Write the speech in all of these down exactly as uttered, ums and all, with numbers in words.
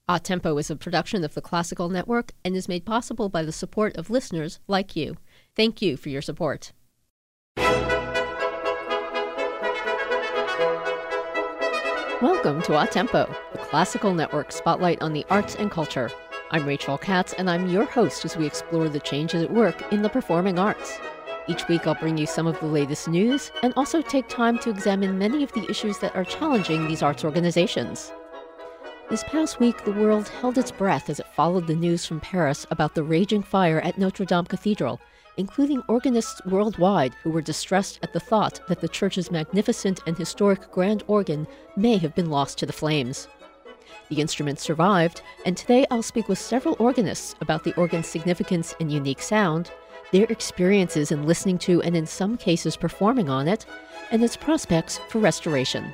A Tempo is a production of the Classical Network and is made possible by the support of listeners like you. Thank you for your support. Welcome to A Tempo, the Classical Network spotlight on the arts and culture. I'm Rachel Katz, and I'm your host as we explore the changes at work in the performing arts. Each week I'll bring you some of the latest news and also take time to examine many of the issues that are challenging these arts organizations. This past week, the world held its breath as it followed the news from Paris about the raging fire at Notre Dame Cathedral, including organists worldwide who were distressed at the thought that the church's magnificent and historic grand organ may have been lost to the flames. The instrument survived, and today I'll speak with several organists about the organ's significance and unique sound, their experiences in listening to and in some cases performing on it, and its prospects for restoration.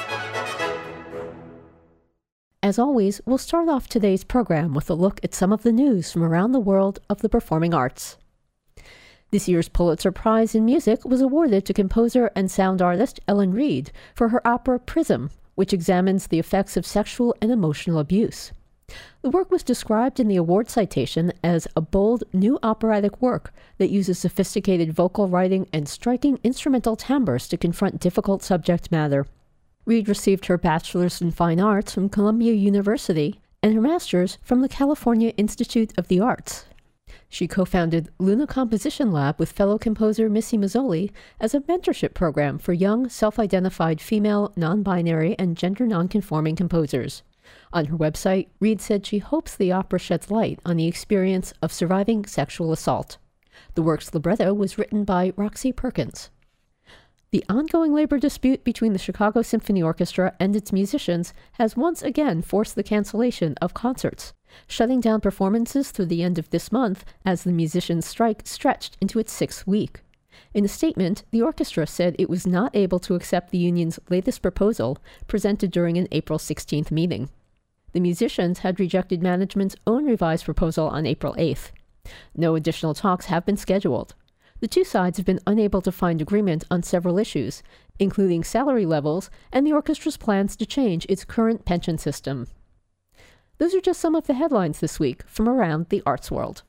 As always, we'll start off today's program with a look at some of the news from around the world of the performing arts. This year's Pulitzer Prize in Music was awarded to composer and sound artist Ellen Reid for her opera Prism, which examines the effects of sexual and emotional abuse. The work was described in the award citation as a bold new operatic work that uses sophisticated vocal writing and striking instrumental timbres to confront difficult subject matter. Reid received her bachelor's in fine arts from Columbia University and her master's from the California Institute of the Arts. She co-founded Luna Composition Lab with fellow composer Missy Mazzoli as a mentorship program for young, self-identified female, non-binary, and gender non-conforming composers. On her website, Reid said she hopes the opera sheds light on the experience of surviving sexual assault. The work's libretto was written by Roxy Perkins. The ongoing labor dispute between the Chicago Symphony Orchestra and its musicians has once again forced the cancellation of concerts, shutting down performances through the end of this month as the musicians' strike stretched into its sixth week. In a statement, the orchestra said it was not able to accept the union's latest proposal, presented during an April sixteenth meeting. The musicians had rejected management's own revised proposal on April eighth. No additional talks have been scheduled. The two sides have been unable to find agreement on several issues, including salary levels and the orchestra's plans to change its current pension system. Those are just some of the headlines this week from around the arts world.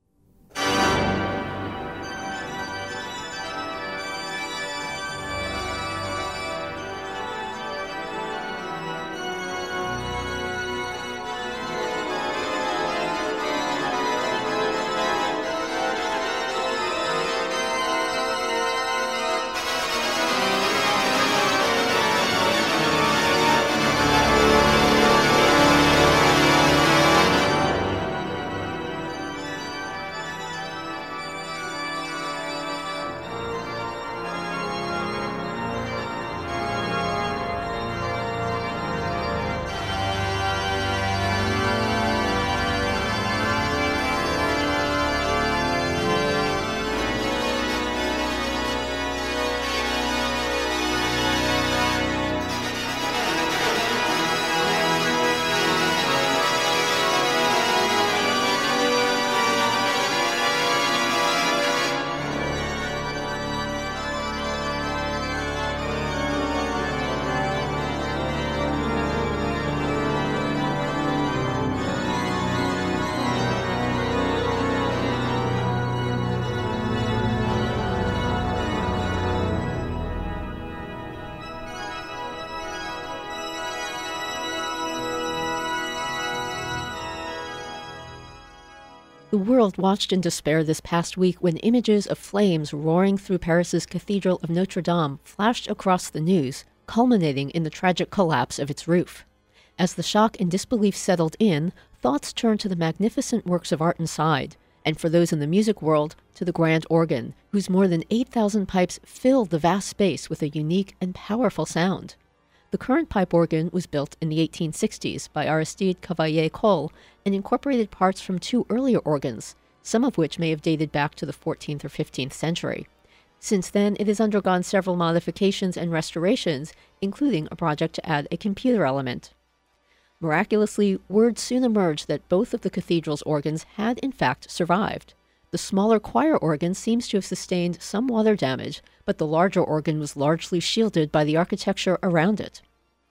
The world watched in despair this past week when images of flames roaring through Paris's Cathedral of Notre Dame flashed across the news, culminating in the tragic collapse of its roof. As the shock and disbelief settled in, thoughts turned to the magnificent works of art inside, and for those in the music world, to the grand organ, whose more than eight thousand pipes filled the vast space with a unique and powerful sound. The current pipe organ was built in the eighteen sixties by Aristide Cavalier-Coll and incorporated parts from two earlier organs, some of which may have dated back to the fourteenth or fifteenth century. Since then, it has undergone several modifications and restorations, including a project to add a computer element. Miraculously, word soon emerged that both of the cathedral's organs had in fact survived. The smaller choir organ seems to have sustained some water damage, but the larger organ was largely shielded by the architecture around it.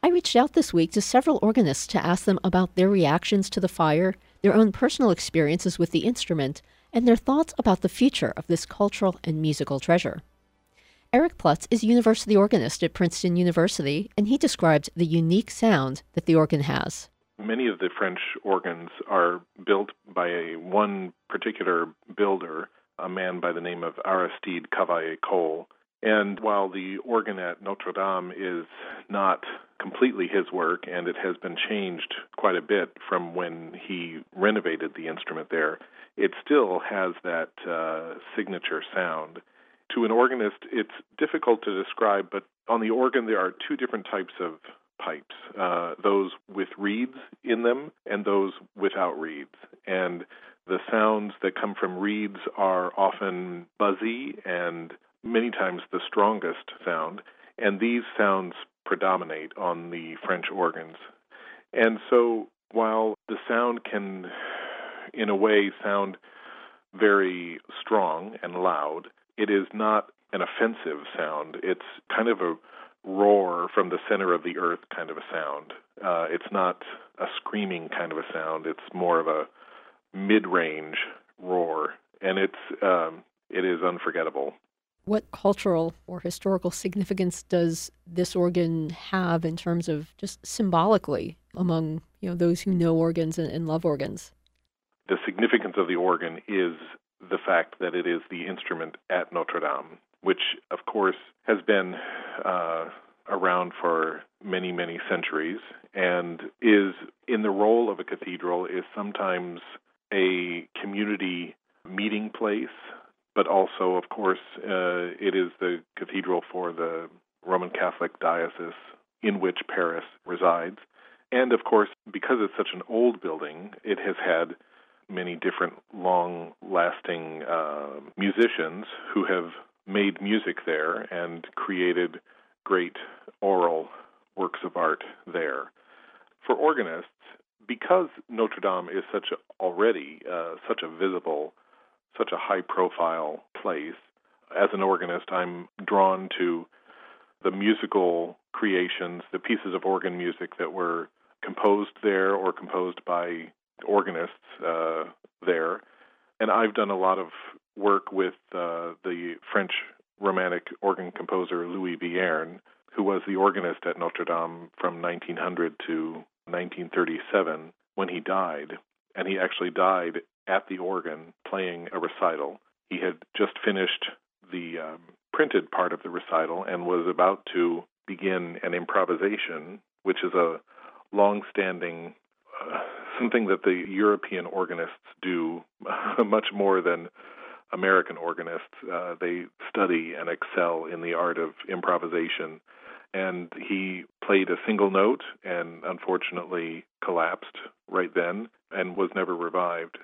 I reached out this week to several organists to ask them about their reactions to the fire, their own personal experiences with the instrument, and their thoughts about the future of this cultural and musical treasure. Eric Plutz is university organist at Princeton University, and he described the unique sound that the organ has. Many of the French organs are built by a, one particular builder, a man by the name of Aristide Cavaillé-Coll. And while the organ at Notre Dame is not completely his work, and it has been changed quite a bit from when he renovated the instrument there, it still has that uh, signature sound. To an organist, it's difficult to describe, but on the organ there are two different types of pipes, uh, those with reeds in them and those without reeds. And the sounds that come from reeds are often buzzy and many times the strongest sound, and these sounds predominate on the French organs. And so while the sound can, in a way, sound very strong and loud, it is not an offensive sound. It's kind of a roar from the center of the earth kind of a sound. Uh, it's not a screaming kind of a sound. It's more of a mid-range roar, and it's um, it is unforgettable. What cultural or historical significance does this organ have in terms of just symbolically among, you know, those who know organs and, and love organs? The significance of the organ is the fact that it is the instrument at Notre Dame, which, of course, has been uh, around for many, many centuries and is, in the role of a cathedral, is sometimes a community meeting place, but also, of course, uh, it is the cathedral for the Roman Catholic diocese in which Paris resides. And, of course, because it's such an old building, it has had many different long-lasting uh, musicians who have made music there and created great oral works of art there. For organists, because Notre Dame is such a, already uh, such a visible, such a high-profile place, as an organist, I'm drawn to the musical creations, the pieces of organ music that were composed there or composed by organists uh, there. And I've done a lot of work with uh, the French Romantic organ composer Louis Vierne, who was the organist at Notre Dame from nineteen hundred to nineteen thirty-seven when he died. And he actually died at the organ playing a recital. He had just finished the um, printed part of the recital and was about to begin an improvisation, which is a long-standing uh, something that the European organists do much more than American organists. Uh, they study and excel in the art of improvisation. And he played a single note and unfortunately collapsed right then and was never revived.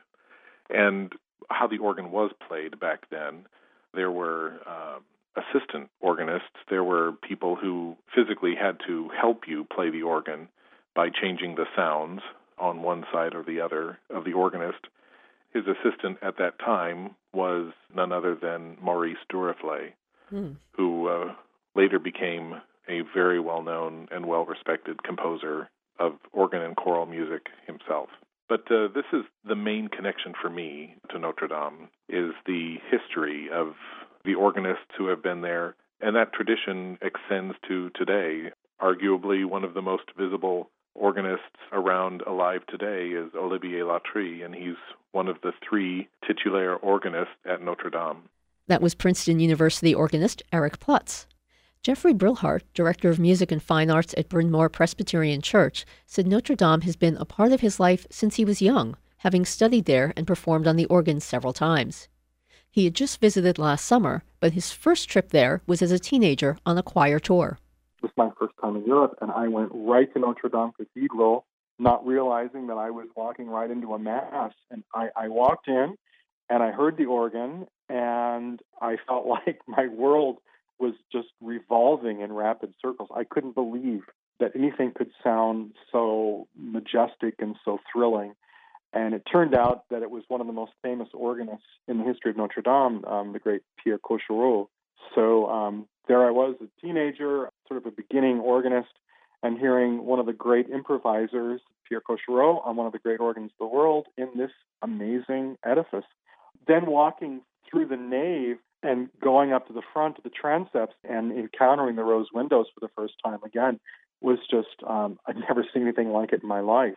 And how the organ was played back then, there were uh, assistant organists. There were people who physically had to help you play the organ by changing the sounds on one side or the other of the organist. His assistant at that time was none other than Maurice Duruflé, mm. who uh, later became a very well-known and well-respected composer of organ and choral music himself. But uh, this is the main connection for me to Notre Dame, is the history of the organists who have been there, and that tradition extends to today. Arguably one of the most visible organists around alive today is Olivier Latry, and he's one of the three titulaire organists at Notre Dame. That was Princeton University organist Eric Plutz. Jeffrey Brillhart, Director of Music and Fine Arts at Bryn Mawr Presbyterian Church, said Notre Dame has been a part of his life since he was young, having studied there and performed on the organ several times. He had just visited last summer, but his first trip there was as a teenager on a choir tour. It was my first time in Europe, and I went right to Notre Dame Cathedral, not realizing that I was walking right into a mass. And I, I walked in, and I heard the organ, and I felt like my world was just revolving in rapid circles. I couldn't believe that anything could sound so majestic and so thrilling. And it turned out that it was one of the most famous organists in the history of Notre Dame, um, the great Pierre Cochereau. So um, there I was, a teenager, sort of a beginning organist, and hearing one of the great improvisers, Pierre Cochereau, on one of the great organs of the world in this amazing edifice. Then walking through the nave and going up to the front of the transepts and encountering the rose windows for the first time again was just, um, I'd never seen anything like it in my life.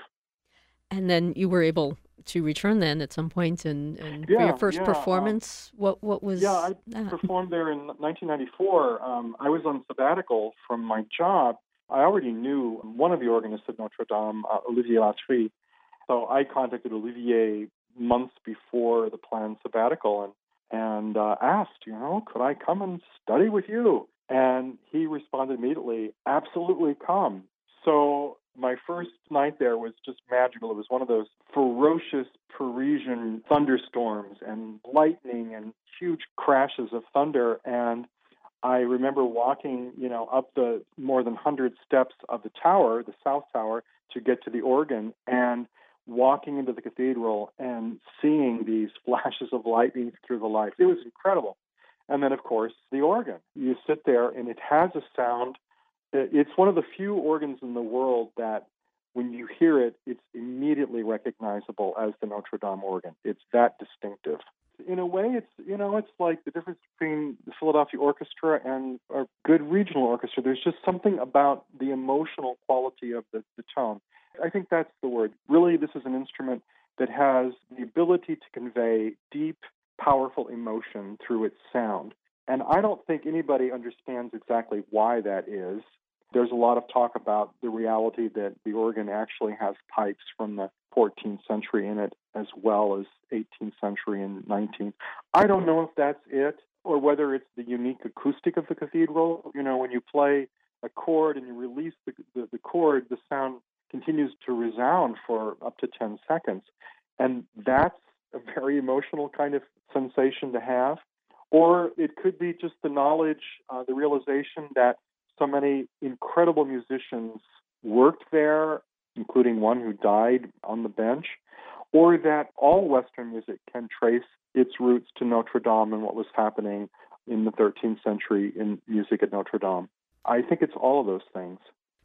And then you were able to return then at some point, and, and yeah, for your first yeah, performance, um, what what was Yeah, I that? performed there in nineteen ninety-four. Um, I was on sabbatical from my job. I already knew one of the organists at Notre Dame, uh, Olivier Latry. So I contacted Olivier months before the planned sabbatical and, and uh, asked, you know, could I come and study with you? And he responded immediately, absolutely come. So my first night there was just magical. It was one of those ferocious Parisian thunderstorms and lightning and huge crashes of thunder. And I remember walking, you know, up the more than one hundred steps of the tower, the South Tower, to get to the organ, and walking into the cathedral and seeing these flashes of lightning through the lights. It was incredible. And then, of course, the organ. You sit there, and it has a sound. It's one of the few organs in the world that when you hear it, it's immediately recognizable as the Notre Dame organ. It's that distinctive. In a way, it's, you know, it's like the difference between the Philadelphia Orchestra and a good regional orchestra. There's just something about the emotional quality of the, the tone. I think that's the word. Really, this is an instrument that has the ability to convey deep, powerful emotion through its sound. And I don't think anybody understands exactly why that is. There's a lot of talk about the reality that the organ actually has pipes from the fourteenth century in it as well as eighteenth century and nineteenth. I don't know if that's it or whether it's the unique acoustic of the cathedral. You know, when you play a chord and you release the, the, the chord, the sound continues to resound for up to ten seconds. And that's a very emotional kind of sensation to have. Or it could be just the knowledge, uh, the realization that so many incredible musicians worked there, including one who died on the bench, or that all Western music can trace its roots to Notre Dame and what was happening in the thirteenth century in music at Notre Dame. I think it's all of those things.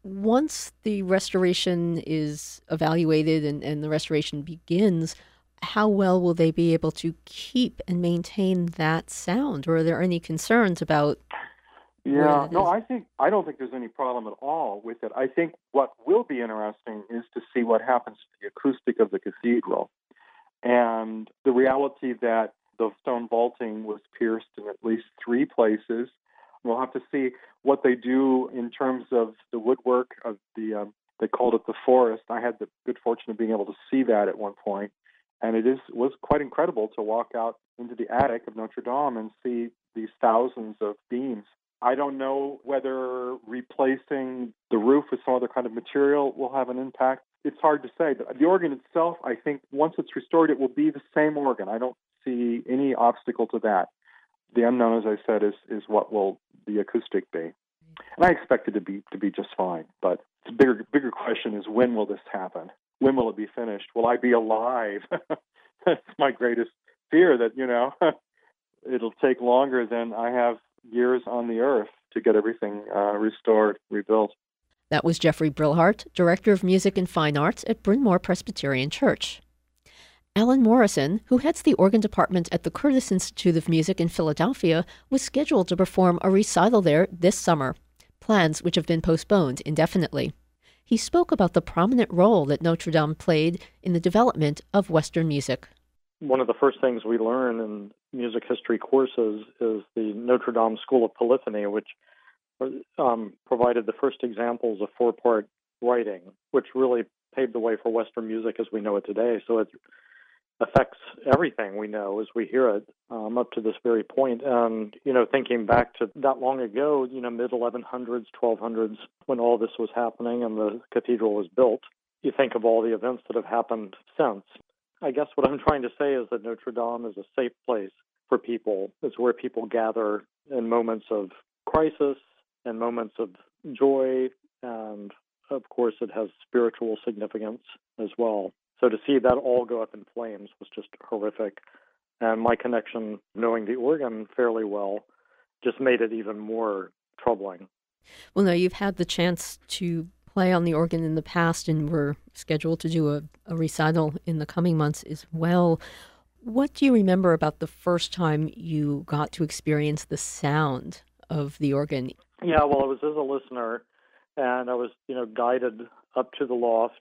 Once the restoration is evaluated and, and the restoration begins, how well will they be able to keep and maintain that sound? Or are there any concerns about Yeah, no, I think I don't think there's any problem at all with it. I think what will be interesting is to see what happens to the acoustic of the cathedral, and the reality that the stone vaulting was pierced in at least three places. We'll have to see what they do in terms of the woodwork of the. Um, they called it the forest. I had the good fortune of being able to see that at one point, and it is was quite incredible to walk out into the attic of Notre Dame and see these thousands of beams. I don't know whether replacing the roof with some other kind of material will have an impact. It's hard to say. The organ itself, I think, once it's restored, it will be the same organ. I don't see any obstacle to that. The unknown, as I said, is is what will the acoustic be. And I expect it to be to be just fine. But the bigger bigger question is, when will this happen? When will it be finished? Will I be alive? That's my greatest fear, that, you know, it'll take longer than I have years on the earth to get everything uh, restored, rebuilt. That was Jeffrey Brillhart, Director of Music and Fine Arts at Bryn Mawr Presbyterian Church. Alan Morrison, who heads the organ department at the Curtis Institute of Music in Philadelphia, was scheduled to perform a recital there this summer, plans which have been postponed indefinitely. He spoke about the prominent role that Notre Dame played in the development of Western music. One of the first things we learn in music history courses is the Notre Dame School of Polyphony, which um, provided the first examples of four-part writing, which really paved the way for Western music as we know it today. So it affects everything we know as we hear it um, up to this very point. And, you know, thinking back to that long ago, you know, mid eleven hundreds, twelve hundreds, when all this was happening and the cathedral was built, you think of all the events that have happened since. I guess what I'm trying to say is that Notre Dame is a safe place for people. It's where people gather in moments of crisis and moments of joy, and of course it has spiritual significance as well. So to see that all go up in flames was just horrific. And my connection, knowing the organ fairly well, just made it even more troubling. Well, now you've had the chance to play on the organ in the past, and we're scheduled to do a, a recital in the coming months as well. What do you remember about the first time you got to experience the sound of the organ? Yeah, well, I was as a listener, and I was, you know, guided up to the loft.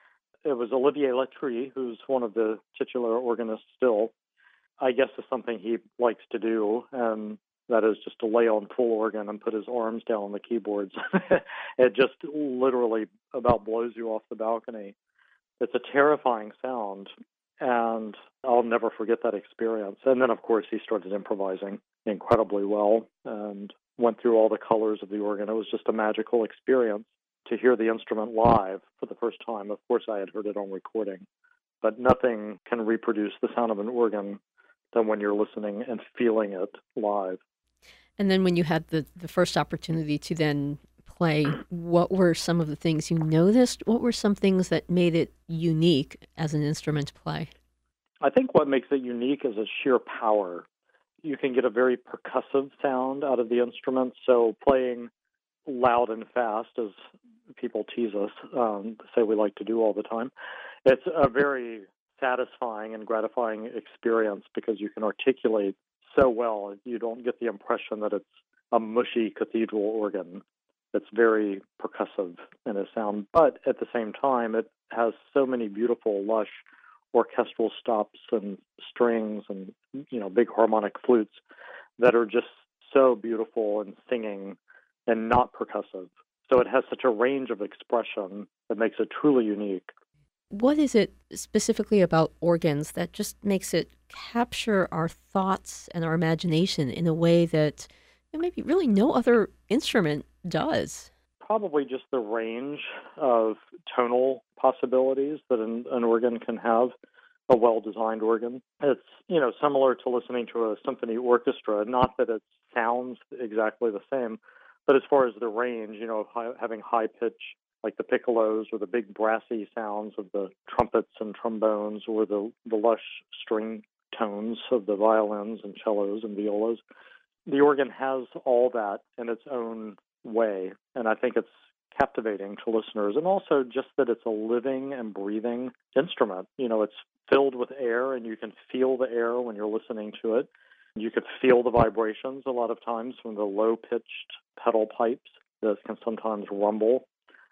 It was Olivier Latry, who's one of the titular organists still. I guess it's something he likes to do, and that is just to lay on full organ and put his arms down on the keyboards. It just literally about blows you off the balcony. It's a terrifying sound, and I'll never forget that experience. And then, of course, he started improvising incredibly well and went through all the colors of the organ. It was just a magical experience to hear the instrument live for the first time. Of course, I had heard it on recording, but nothing can reproduce the sound of an organ than when you're listening and feeling it live. And then when you had the, the first opportunity to then play, what were some of the things you noticed? What were some things that made it unique as an instrument to play? I think what makes it unique is its sheer power. You can get a very percussive sound out of the instrument, so playing loud and fast, as people tease us, um, say we like to do all the time, it's a very satisfying and gratifying experience because you can articulate so well. You don't get the impression that it's a mushy cathedral organ. It's very percussive in its sound, but at the same time, it has so many beautiful, lush orchestral stops and strings and, you know, big harmonic flutes that are just so beautiful and singing and not percussive. So it has such a range of expression that makes it truly unique. What is it specifically about organs that just makes it capture our thoughts and our imagination in a way that, you know, maybe really no other instrument does? Probably just the range of tonal possibilities that an, an organ can have, a well-designed organ. It's, you know, similar to listening to a symphony orchestra, not that it sounds exactly the same, but as far as the range, you know, high, having high pitch, like the piccolos, or the big brassy sounds of the trumpets and trombones, or the, the lush string tones of the violins and cellos and violas. The organ has all that in its own way, and I think it's captivating to listeners. And also just that it's a living and breathing instrument. You know, it's filled with air, and you can feel the air when you're listening to it. You could feel the vibrations a lot of times from the low-pitched pedal pipes that can sometimes rumble.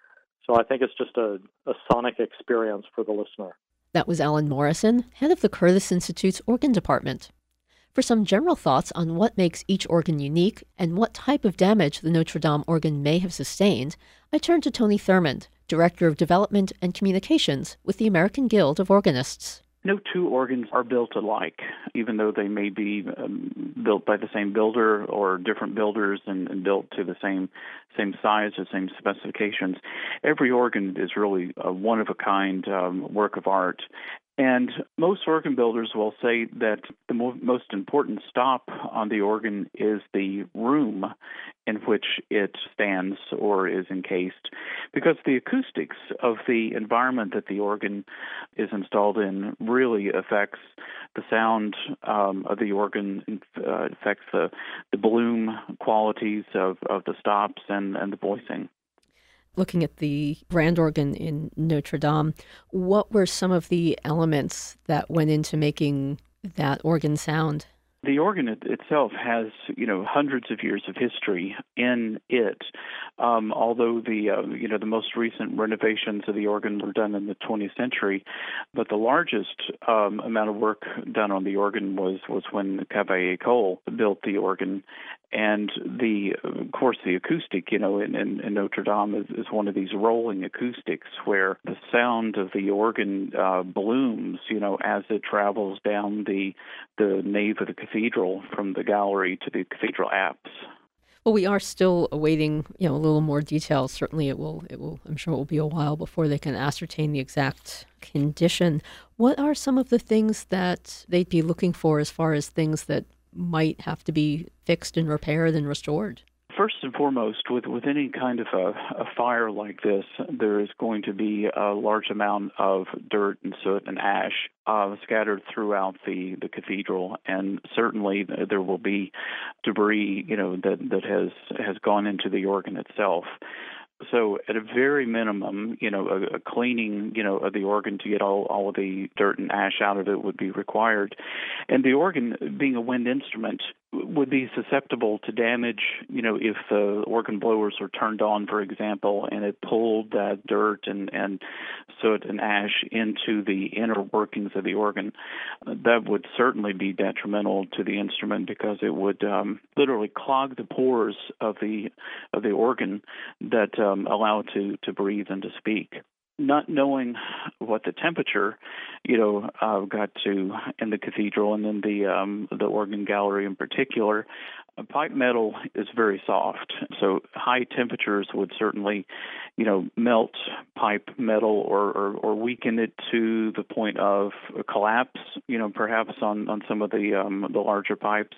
So I think it's just a, a sonic experience for the listener. That was Alan Morrison, head of the Curtis Institute's organ department. For some general thoughts on what makes each organ unique and what type of damage the Notre Dame organ may have sustained, I turn to Tony Thurmond, Director of Development and Communications with the American Guild of Organists. No two organs are built alike, even though they may be um, built by the same builder or different builders and, and built to the same same size or same specifications. Every organ is really a one-of-a-kind um, work of art. And most organ builders will say that the mo- most important stop on the organ is the room in which it stands or is encased, because the acoustics of the environment that the organ is installed in really affects the sound um, of the organ, uh, affects the, the bloom qualities of, of the stops and, and the voicing. Looking at the grand organ in Notre Dame, what were some of the elements that went into making that organ sound? The organ it, itself has, you know, hundreds of years of history in it. Um, although the, uh, you know, the most recent renovations of the organ were done in the twentieth century, but the largest um, amount of work done on the organ was was when Cavaillé-Coll built the organ. And the, of course, the acoustic, you know, in, in, in Notre Dame is, is one of these rolling acoustics where the sound of the organ uh, blooms, you know, as it travels down the the nave of the cathedral from the gallery to the cathedral apse. Well, we are still awaiting, you know, a little more details. Certainly, it will. It will. I'm sure it will be a while before they can ascertain the exact condition. What are some of the things that they'd be looking for as far as things that might have to be fixed and repaired and restored? First and foremost, with, with any kind of a, a fire like this, there is going to be a large amount of dirt and soot and ash uh, scattered throughout the, the cathedral, and certainly there will be debris, you know, that, that has has gone into the organ itself. So at a very minimum, you know, a, a cleaning, you know, of the organ to get all, all of the dirt and ash out of it would be required. And the organ, being a wind instrument, would be susceptible to damage, you know, if the organ blowers are turned on, for example, and it pulled that dirt and, and soot and ash into the inner workings of the organ. That would certainly be detrimental to the instrument because it would um, literally clog the pores of the of the organ that um, allow it to, to breathe and to speak. Not knowing what the temperature, you know, uh, got to in the cathedral and in the um, the organ gallery in particular, uh, pipe metal is very soft. So high temperatures would certainly, you know, melt pipe metal or, or, or weaken it to the point of a collapse, you know, perhaps on, on some of the um, the larger pipes.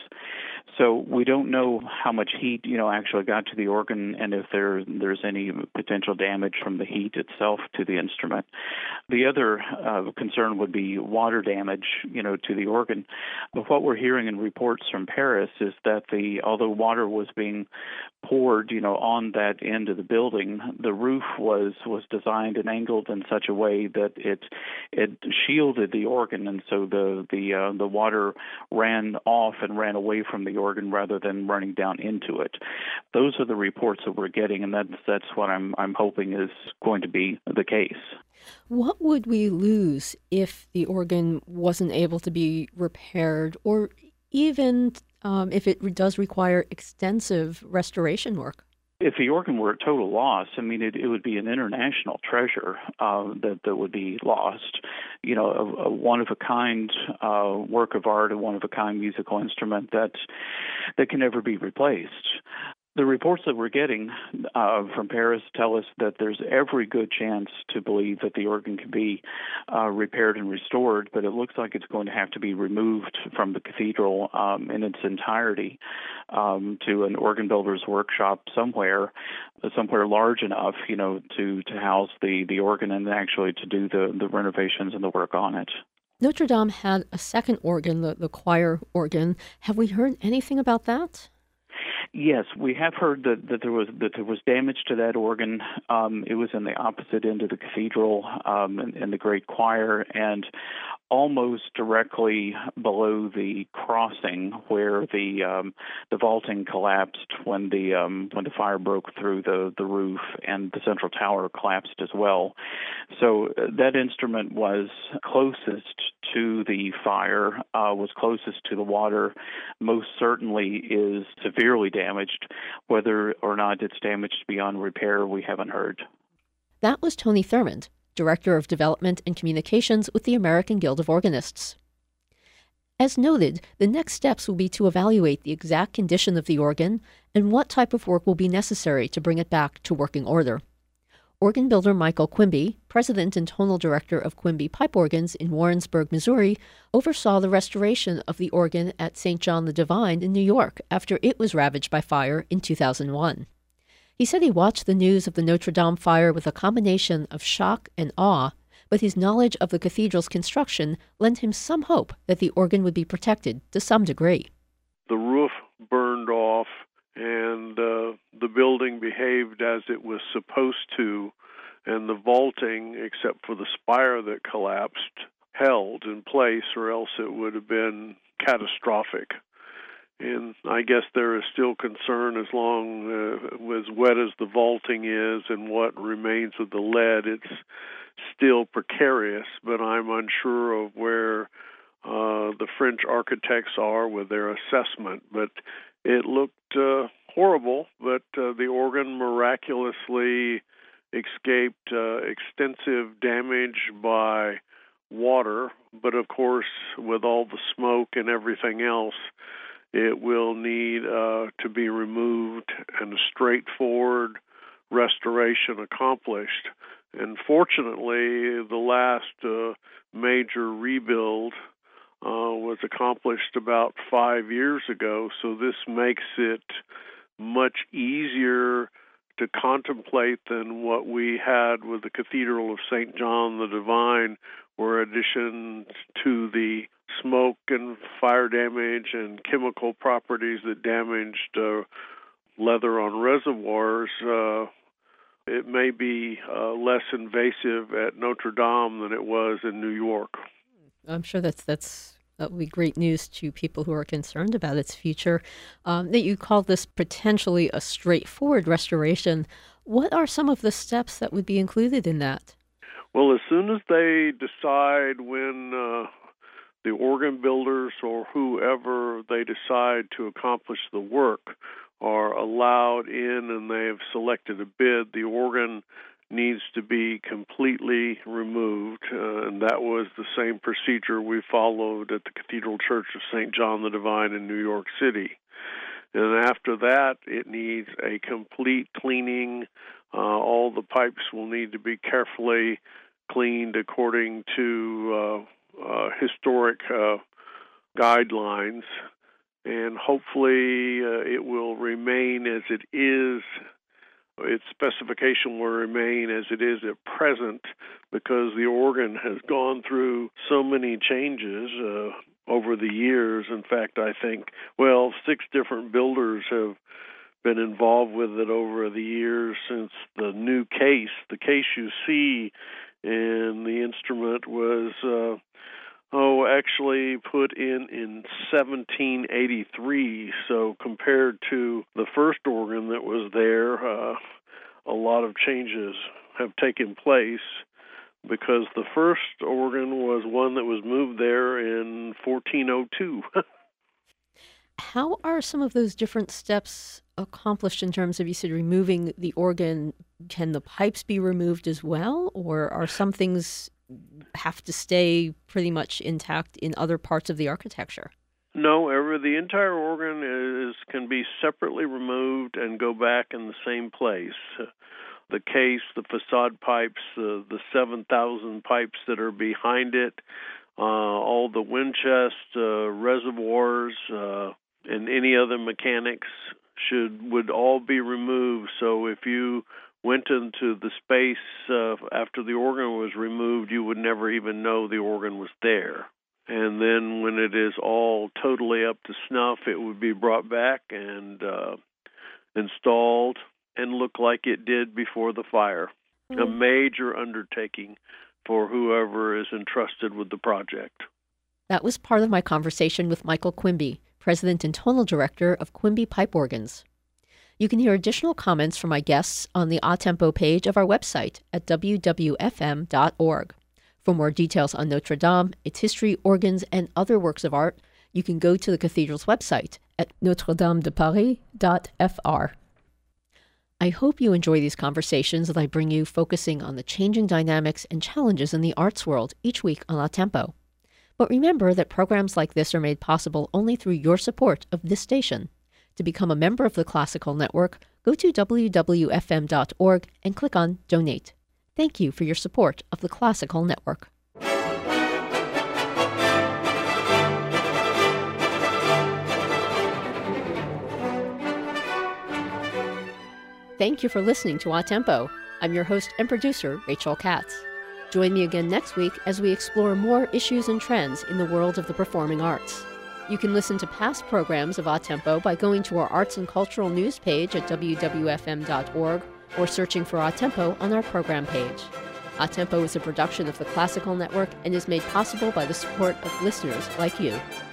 So we don't know how much heat, you know, actually got to the organ and if there there's any potential damage from the heat itself to the instrument. The other uh, concern would be water damage, you know, to the organ. But what we're hearing in reports from Paris is that the although water was being poured, you know, on that end of the building, the roof was was designed and angled in such a way that it it shielded the organ, and so the the uh, the water ran off and ran away from the organ rather than running down into it. Those are the reports that we're getting, and that's that's what I'm I'm hoping is going to be the case. What would we lose if the organ wasn't able to be repaired, or even um, if it does require extensive restoration work? If the organ were a total loss, I mean, it, it would be an international treasure uh, that, that would be lost. You know, a, a one-of-a-kind uh, work of art, a one-of-a-kind musical instrument that that can never be replaced. The reports that we're getting uh, from Paris tell us that there's every good chance to believe that the organ can be uh, repaired and restored, but it looks like it's going to have to be removed from the cathedral um, in its entirety um, to an organ builder's workshop somewhere, somewhere large enough, you know, to, to house the, the organ and actually to do the, the renovations and the work on it. Notre Dame had a second organ, the, the choir organ. Have we heard anything about that? Yes, we have heard that, that there was that there was damage to that organ. Um, it was in the opposite end of the cathedral, um, in, in the great choir, and almost directly below the crossing where the um, the vaulting collapsed when the um, when the fire broke through the, the roof, and the central tower collapsed as well. So uh, that instrument was closest to the fire, uh, was closest to the water, most certainly is severely damaged. Whether or not it's damaged beyond repair, we haven't heard. That was Tony Thurmond, Director of Development and Communications with the American Guild of Organists. As noted, the next steps will be to evaluate the exact condition of the organ and what type of work will be necessary to bring it back to working order. Organ builder Michael Quimby, president and tonal director of Quimby Pipe Organs in Warrensburg, Missouri, oversaw the restoration of the organ at Saint John the Divine in New York after it was ravaged by fire in two thousand one. He said he watched the news of the Notre Dame fire with a combination of shock and awe, but his knowledge of the cathedral's construction lent him some hope that the organ would be protected to some degree. The roof burned off, and uh, the building behaved as it was supposed to, and the vaulting, except for the spire that collapsed, held in place, or else it would have been catastrophic. And I guess there is still concern as long uh, as wet as the vaulting is and what remains of the lead, it's still precarious, but I'm unsure of where uh, the French architects are with their assessment. But it looked uh, horrible, but uh, the organ miraculously escaped uh, extensive damage by water. But of course, with all the smoke and everything else, it will need uh, to be removed and a straightforward restoration accomplished. And fortunately, the last uh, major rebuild uh, was accomplished about five years ago, so this makes it much easier to contemplate than what we had with the Cathedral of Saint John the Divine, where in addition to the smoke and fire damage and chemical properties that damaged uh, leather on reservoirs, uh, it may be uh, less invasive at Notre Dame than it was in New York. I'm sure that's that's that will be great news to people who are concerned about its future. Um, that you call this potentially a straightforward restoration. What are some of the steps that would be included in that? Well, as soon as they decide when uh, the organ builders or whoever they decide to accomplish the work are allowed in and they have selected a bid, the organ needs to be completely removed. Uh, and that was the same procedure we followed at the Cathedral Church of Saint John the Divine in New York City. And after that, it needs a complete cleaning. Uh, all the pipes will need to be carefully cleaned according to uh, uh, historic uh, guidelines. And hopefully uh, it will remain as it is. Its specification will remain as it is at present because the organ has gone through so many changes uh, over the years. In fact, I think, well, six different builders have been involved with it over the years since the new case. The case you see in the instrument was, uh, oh, actually put in in seventeen eighty-three. So compared to the first organ that was there, uh, a lot of changes have taken place because the first organ was one that was moved there in fourteen oh two. How are some of those different steps accomplished in terms of, you said, removing the organ? Can the pipes be removed as well, or are some things have to stay pretty much intact in other parts of the architecture? No, ever the entire organ is can be separately removed and go back in the same place. The case, the facade pipes, uh, the seven thousand pipes that are behind it, uh, all the wind chest, uh, reservoirs, uh, and any other mechanics should would all be removed. So if you went into the space uh, after the organ was removed, you would never even know the organ was there. And then when it is all totally up to snuff, it would be brought back and uh, installed and look like it did before the fire. Mm-hmm. A major undertaking for whoever is entrusted with the project. That was part of my conversation with Michael Quimby, President and Tonal Director of Quimby Pipe Organs. You can hear additional comments from my guests on the A Tempo page of our website at w w f m dot org. For more details on Notre Dame, its history, organs, and other works of art, you can go to the cathedral's website at notre dame de paris dot f r. I hope you enjoy these conversations that I bring you focusing on the changing dynamics and challenges in the arts world each week on A Tempo. But remember that programs like this are made possible only through your support of this station. To become a member of the Classical Network, go to w w f m dot org and click on Donate. Thank you for your support of the Classical Network. Thank you for listening to A Tempo. I'm your host and producer, Rachel Katz. Join me again next week as we explore more issues and trends in the world of the performing arts. You can listen to past programs of A Tempo by going to our Arts and Cultural News page at w w f m dot org or searching for A Tempo on our program page. A Tempo is a production of the Classical Network and is made possible by the support of listeners like you.